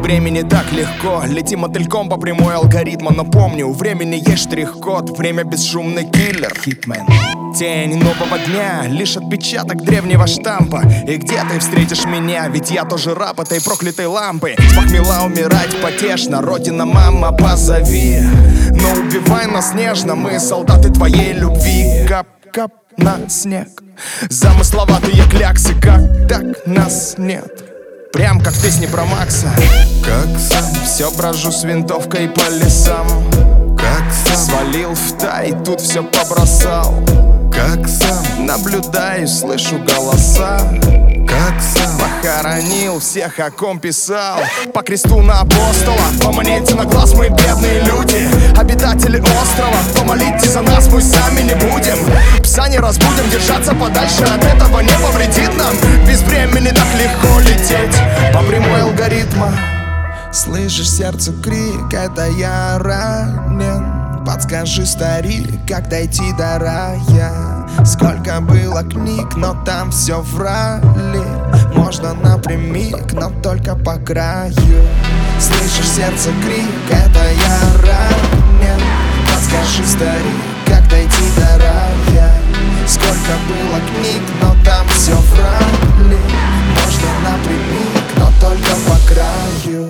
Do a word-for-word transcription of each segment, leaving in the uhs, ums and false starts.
времени так легко. Лети мотыльком по прямой алгоритма. Но помню, у времени есть штрих-код. Время бесшумный киллер. Хитмен. Тень нового дня, лишь отпечаток древнего штампа. И где ты встретишь меня? Ведь я тоже раб этой проклятой лампы. С похмела умирать потешно. Родина, мама, позови. Но убивай нас нежно. Мы солдаты твоей любви. Кап-кап на снег. Замысловатые кляксы. Как так нас нет? Прям как в песне про Макса. Как сам, все брожу с винтовкой по лесам. как сам, Свалил в тай, тут все побросал. как сам, Наблюдаю, слышу голоса. как сам, Похоронил всех, о ком писал. По кресту на апостола. Поманите на глаз, мы бедные люди. Обитатели острова, помолитесь за нас, мы сами не будем. Пса не разбудим, держаться подальше от этого не повредит нам. Без времени так легко лететь по прямой алгоритма. Слышишь сердце крик, это я ранен. Подскажи, старик, как дойти до рая? Сколько было книг, но там все врали. Можно напрямик, но только по краю. Слышишь сердце крик, это я ранен. Подскажи, старик, как дойти до рая? Сколько было книг, но там все врали. Можно напрямик, но только по краю.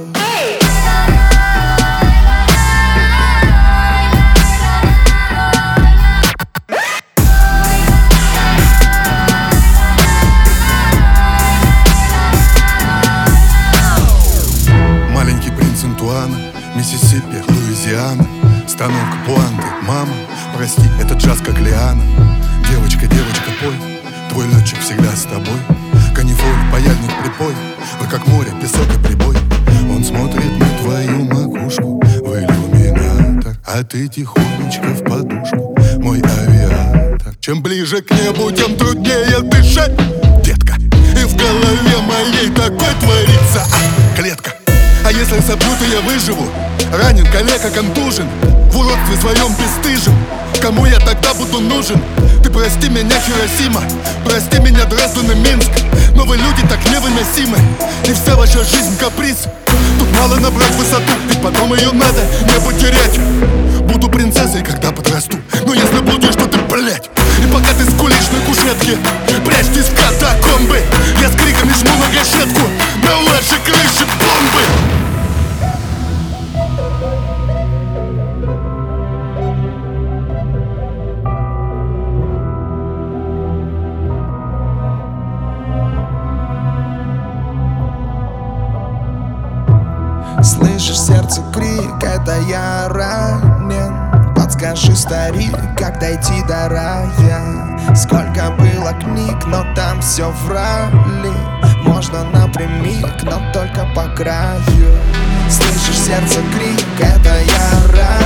Миссисипи, Луизиана, станок Пуанты. Мама, прости, это джаз как лиана. Девочка, девочка, пой, твой летчик всегда с тобой. Канифоль, паяльник, припой, вы как море, песок и прибой. Он смотрит на твою макушку в иллюминатор, а ты тихонечко в подушку, мой авиатор. Чем ближе к небу, тем труднее дышать, детка. И в голове моей такой творится а, клетка. А если собью, то я выживу. Ранен, калека, контужен, в уродстве своем бесстыжим. Кому я тогда буду нужен? Ты прости меня, Хиросима, прости меня, Дрезден и Минск. Но вы люди так невыносимы, и вся ваша жизнь каприз. Тут мало набрать высоту, ведь потом ее надо не потерять. Буду принцессой, когда подрасту, но если будешь, то ты, блять. И пока ты скулишь на кушетке, прячьтесь в катакомбы. Я с криками жму на гашетку, на вашей крыше бомбы. Слышишь сердце крик, это я ранен. Подскажи, старик, как дойти до рая? Сколько было книг, но там все врали. Можно напрямик, но только по краю. Слышишь сердце крик, это я ранен.